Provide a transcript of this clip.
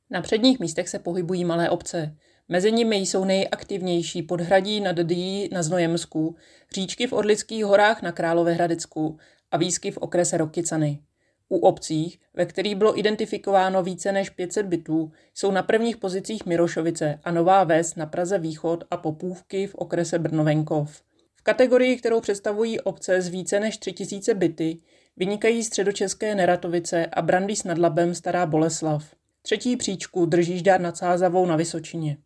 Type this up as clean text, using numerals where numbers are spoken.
Na předních místech se pohybují malé obce. Mezi nimi jsou nejaktivnější Podhradí nad Dyjí na Znojemsku, Říčky v Orlických horách na Královéhradecku a Výsky v okrese Rokycany. U obcí, ve kterých bylo identifikováno více než 500 bytů, jsou na prvních pozicích Mirošovice a Nová Ves na Praze východ a Popůvky v okrese Brno-Venkov. V kategorii, kterou představují obce z více než 3000 byty, vynikají středočeské Neratovice a Brandýs nad Labem Stará Boleslav. Třetí příčku drží Žďár nad Sázavou na Vysočině.